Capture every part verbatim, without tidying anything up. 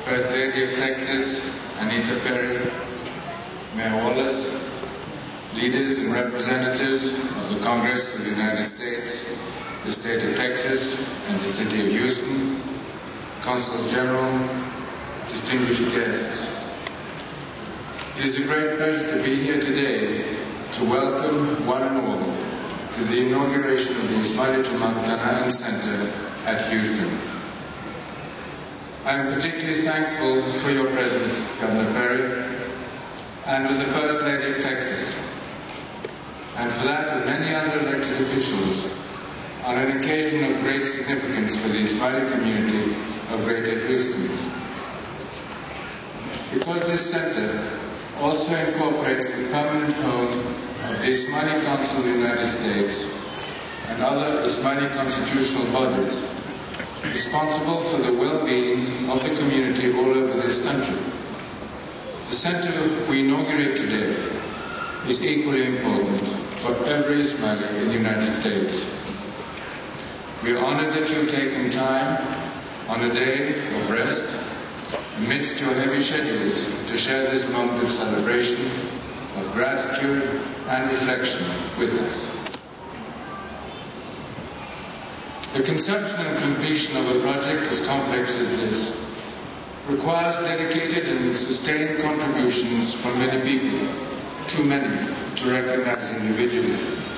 First Lady of Texas, Anita Perry, Mayor Wallace, leaders and representatives of the Congress of the United States, the State of Texas, and the City of Houston, Consuls General, distinguished guests. It is a great pleasure to be here today to welcome one and all to the inauguration of the Ismaila Jamaat Kanaan Center at Houston. I am particularly thankful for your presence, Governor Perry, and to the First Lady of Texas, and for that of many other elected officials on an occasion of great significance for the Ismaili community of Greater Houston. Because this center also incorporates the permanent home of the Ismaili Council of the United States and other Ismaili constitutional bodies responsible for the well-being of the community all over this country. The center we inaugurate today is equally important for every Ismaili in the United States. We are honored that you have taken time on a day of rest amidst your heavy schedules to share this moment of celebration, of gratitude and reflection with us. The conception and completion of a project as complex as this requires dedicated and sustained contributions from many people, too many to recognize individually.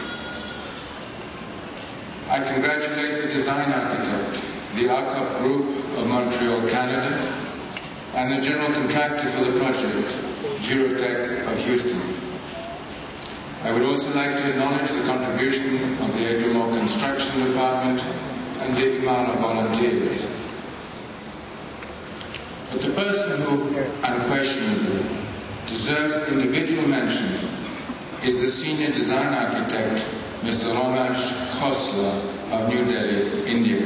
I congratulate the design architect, the ARCOP Group of Montreal, Canada, and the general contractor for the project, Girotech of Houston. I would also like to acknowledge the contribution of the Eglimore Construction Department and the Imara volunteers. But the person who unquestionably deserves individual mention is the senior design architect, Mister Ramesh Khosla of New Delhi, India.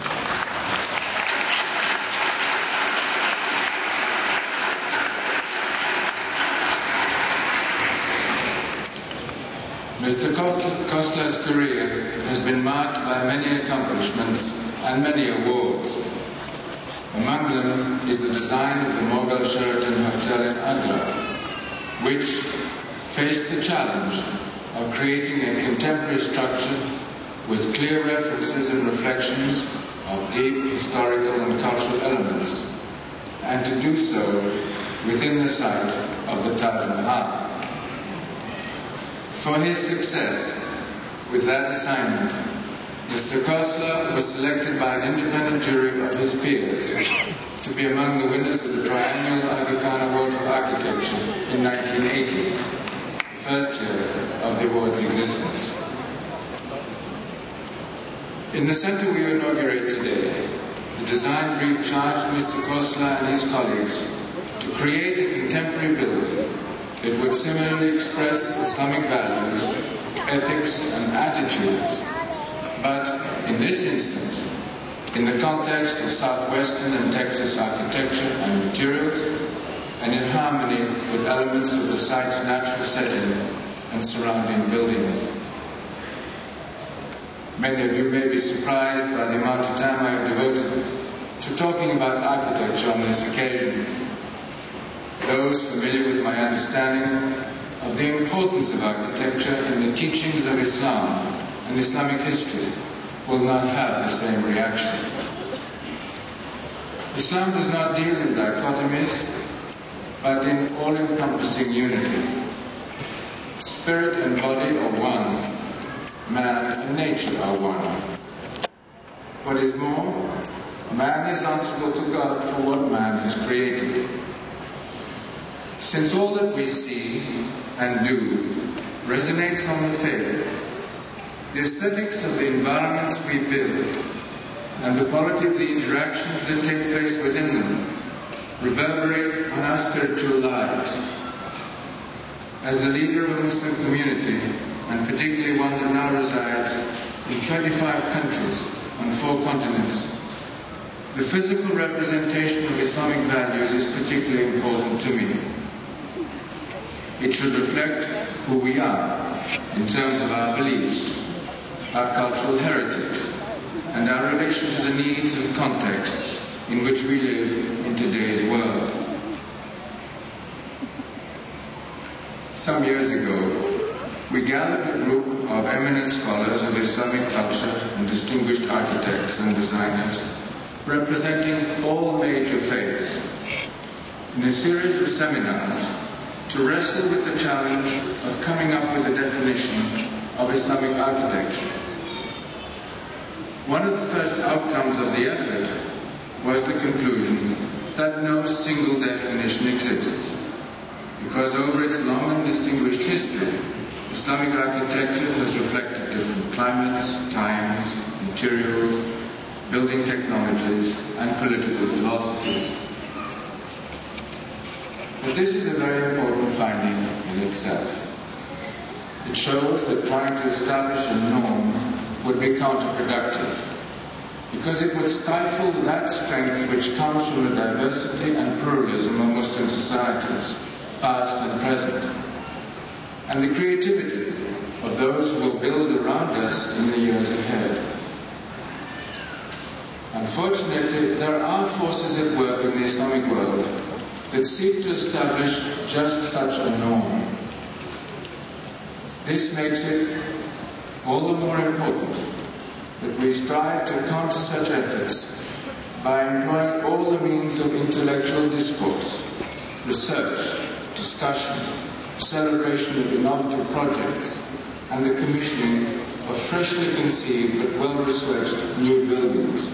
Mister Khosla's career has been marked by many accomplishments and many awards. Among them is the design of the Mughal Sheraton Hotel in Agra, which faced the challenge of creating a contemporary structure with clear references and reflections of deep historical and cultural elements, and to do so within the site of the Taj Mahal. For his success with that assignment, Mister Khosla was selected by an independent jury of his peers to be among the winners of the triennial Aga Khan Award for Architecture in nineteen eighty, the first year of the award's existence. In the center we inaugurate today, the design brief charged Mister Khosla and his colleagues to create a contemporary building that would similarly express Islamic values, ethics, and attitudes, but in this instance, in the context of Southwestern and Texas architecture and materials, and in harmony with elements of the site's natural setting and surrounding buildings. Many of you may be surprised by the amount of time I have devoted to talking about architecture on this occasion. Those familiar with my understanding of the importance of architecture in the teachings of Islam and Islamic history will not have the same reaction. Islam does not deal in dichotomies, but in all-encompassing unity. Spirit and body are one, man and nature are one. What is more, man is answerable to God for what man has created. Since all that we see and do resonates on the faith, the aesthetics of the environments we build and the quality of the interactions that take place within them reverberate on our spiritual lives. As the leader of a Muslim community, and particularly one that now resides in twenty-five countries on four continents, the physical representation of Islamic values is particularly important to me. It should reflect who we are in terms of our beliefs, our cultural heritage, and our relation to the needs and contexts in which we live in today's world. Some years ago, we gathered a group of eminent scholars of Islamic culture and distinguished architects and designers representing all major faiths in a series of seminars to wrestle with the challenge of coming up with a definition of Islamic architecture. One of the first outcomes of the effort was the conclusion that no single definition exists, because over its long and distinguished history, Islamic architecture has reflected different climates, times, materials, building technologies, and political philosophies. But this is a very important finding in itself. It shows that trying to establish a norm would be counterproductive, because it would stifle that strength which comes from the diversity and pluralism of Muslim societies, past and present, and the creativity of those who will build around us in the years ahead. Unfortunately, there are forces at work in the Islamic world that seek to establish just such a norm. This makes it all the more important that we strive to counter such efforts by employing all the means of intellectual discourse, research, discussion, celebration of innovative projects, and the commissioning of freshly conceived but well-researched new buildings.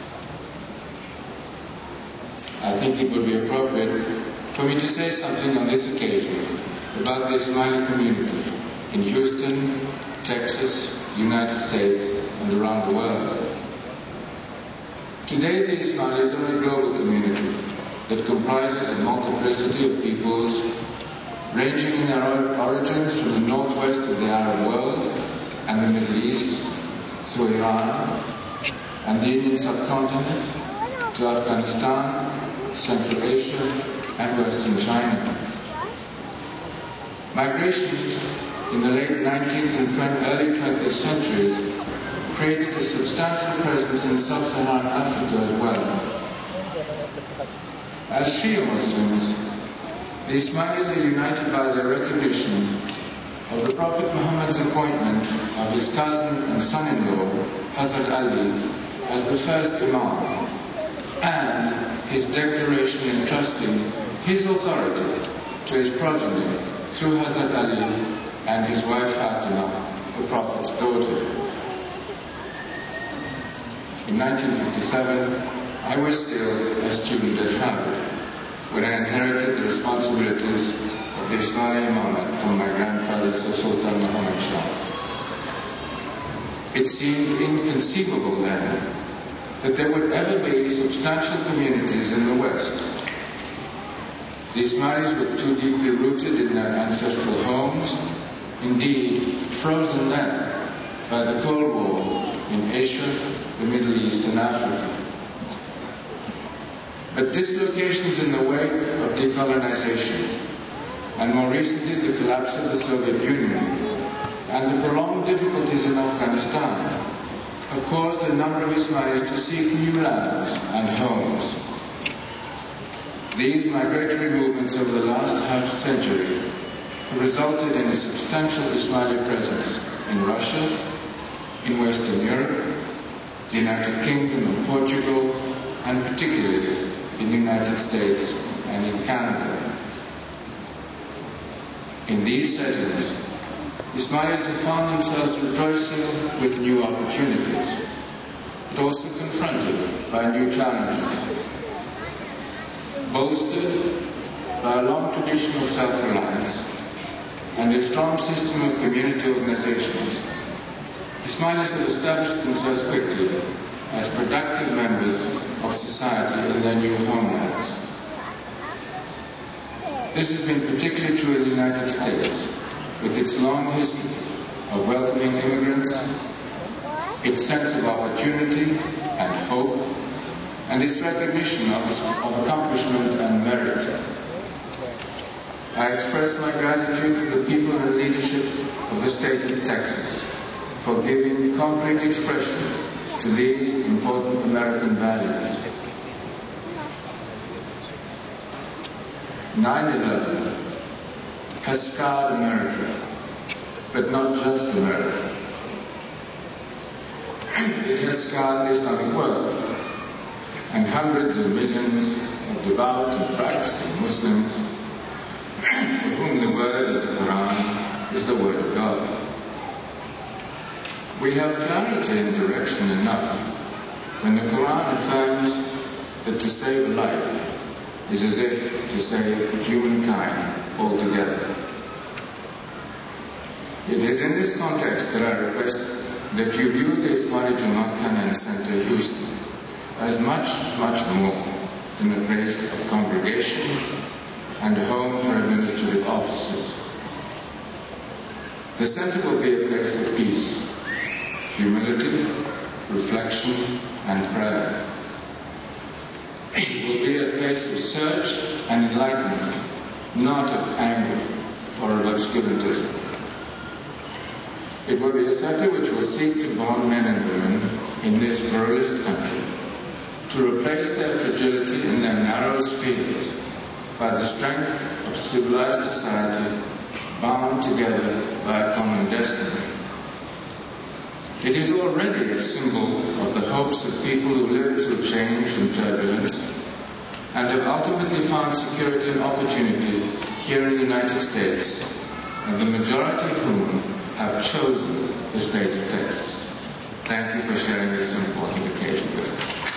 I think it would be appropriate for me to say something on this occasion about the Ismaili community in Houston, Texas, United States, and around the world. Today, the Ismailis are a global community that comprises a multiplicity of peoples ranging in their origins from the northwest of the Arab world and the Middle East, through Iran and the Indian subcontinent, to Afghanistan, Central Asia, and Western China. Migrations in the late nineteenth and early twentieth centuries created a substantial presence in sub-Saharan Africa as well. As Shia Muslims, the Ismailis are united by their recognition of the Prophet Muhammad's appointment of his cousin and son-in-law, Hazrat Ali, as the first Imam, and his declaration entrusting his authority to his progeny through Hazrat Ali and his wife Fatima, the Prophet's daughter. In nineteen fifty-seven, I was still a student at Harvard when I inherited the responsibilities of the Ismaili Imamate from my grandfather, Sir Sultan Muhammad Shah. It seemed inconceivable then that there would ever be substantial communities in the West. The Ismailis were too deeply rooted in their ancestral homes, indeed frozen there by the Cold War in Asia, the Middle East, and Africa. But dislocations in the wake of decolonization, and more recently the collapse of the Soviet Union, and the prolonged difficulties in Afghanistan, have caused a number of Ismailis to seek new lands and homes. These migratory movements over the last half century have resulted in a substantial Ismaili presence in Russia, in Western Europe, the United Kingdom and Portugal, and particularly in the United States and in Canada. In these settings, Ismailis have found themselves rejoicing with new opportunities, but also confronted by new challenges. Bolstered by a long tradition of self-reliance and a strong system of community organizations, Ismailis have established themselves quickly as productive members of society in their new homelands. This has been particularly true in the United States, with its long history of welcoming immigrants, its sense of opportunity and hope, and its recognition of, of accomplishment and merit. I express my gratitude to the people and leadership of the state of Texas for giving concrete expression to these important American values. nine eleven has scarred America, but not just America. It has scarred the Islamic world, and hundreds of millions of devout and practicing Muslims for whom the word of the Quran is the word of God. We have clarity and direction enough when the Quran affirms that to save a life is as if to save humankind altogether. It is in this context that I request that you view the Ismaili Jamaat Kanaan Center, Houston, as much, much more than a place of congregation and a home for administrative officers. The center will be a place of peace, humility, reflection, and prayer. It will be a place of search and enlightenment, not of anger or of obscurantism. It will be a center which will seek to bond men and women in this pluralist country, to replace their fragility in their narrow spheres by the strength of civilized society bound together by a common destiny. It is already a symbol of the hopes of people who lived through change and turbulence and have ultimately found security and opportunity here in the United States, and the majority of whom have chosen the state of Texas. Thank you for sharing this important occasion with us.